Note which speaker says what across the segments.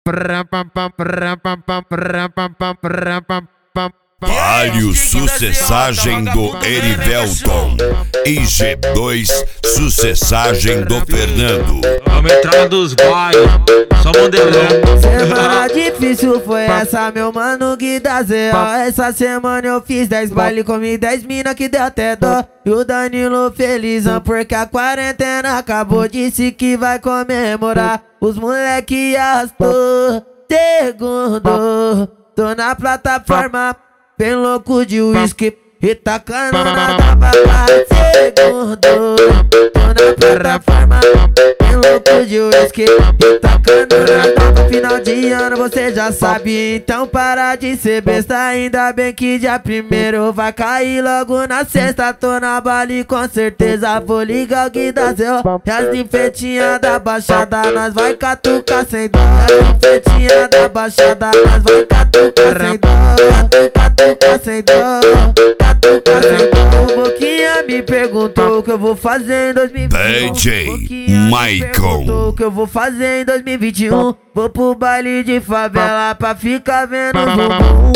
Speaker 1: Palio sucessagem do Erivelton e G2 sucessagem do Fernando.
Speaker 2: Vamos entrar dos bailes, só modelão.
Speaker 3: Semana difícil foi essa, meu mano que dá zero. Essa semana eu fiz 10 baile, comi 10 mina que deu até dó. E o Danilo felizão porque a quarentena acabou. Disse que vai comemorar, os moleque arrastou. Segundo, tô na plataforma, bem louco de uísque e tacando na tapa. Segundo, tô na plataforma, bem louco de uísque e tacando na tapa. Final de ano você já sabe, então para de ser besta. Ainda bem que dia primeiro vai cair logo na sexta. Tô na Bali com certeza, vou ligar o que dá zero. E as ninfetinhas da baixada nós vai catucar sem dó. As ninfetinhas da baixada nós vai catucar sem dó. Catucar sem dó, catucar sem dó. Boquinha me perguntou o que eu vou fazer em 2021.
Speaker 1: DJ Michael.
Speaker 3: O que eu vou fazer em 2021. Vou pro baile de favela pra ficar vendo o bumbum,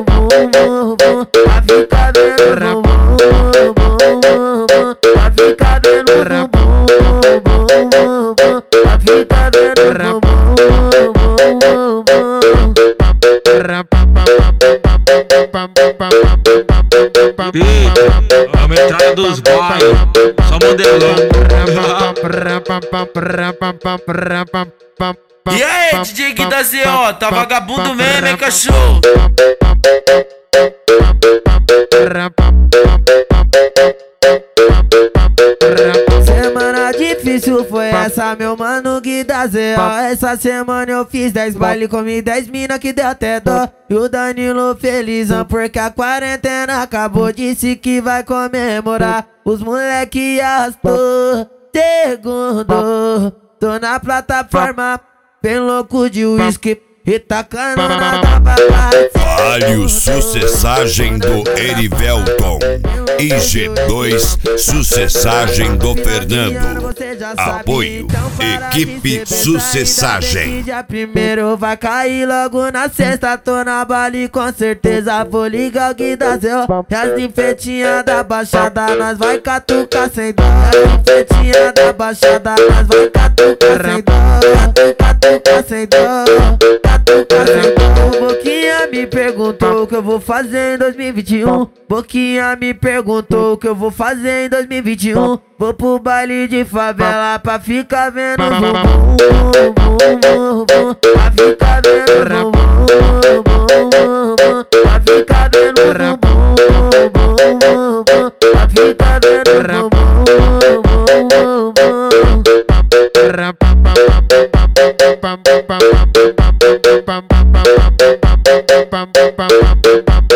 Speaker 3: pra ficar vendo o bumbum, pra ficar vendo o bumbum, pra ficar vendo o bumbum.
Speaker 2: Vamos entrar dos bailes, só modelão.
Speaker 4: E aí, DJ Gui da ZO, tá vagabundo mesmo, hein, cachorro?
Speaker 3: Semana difícil foi essa, meu mano que dá zero. Essa semana eu fiz 10 baile, comi 10 mina que deu até dó. E o Danilo felizão porque a quarentena acabou. Disse que vai comemorar, os moleque arrastou. Segundo, tô na plataforma, bem louco de uísque e tacando na tapa.
Speaker 1: Palio sucessagem do Erivelton e G2 sucessagem do Fernando. Apoio Equipe Sucessagem.
Speaker 3: Dia primeiro vai cair logo na sexta. Tô na Bali com certeza, vou ligar o que dá zero. E as ninfetinhas da baixada nós vai catucar sem dó. As ninfetinhas da baixada nós vai catucar sem dó. Catucar sem dó, catucar sem dó. Boquinha me perguntou o que eu vou fazer em 2021. Boquinha me perguntou o que eu vou fazer em 2021. Vou pro baile de favela pra ficar vendo o bumbum, pra ficar vendo o bumbum, pra ficar vendo o bumbum, pra ficar vendo o bumbum.
Speaker 1: Pam pam pam pam pam pam pam pam pam pam pam pam pam pam pam.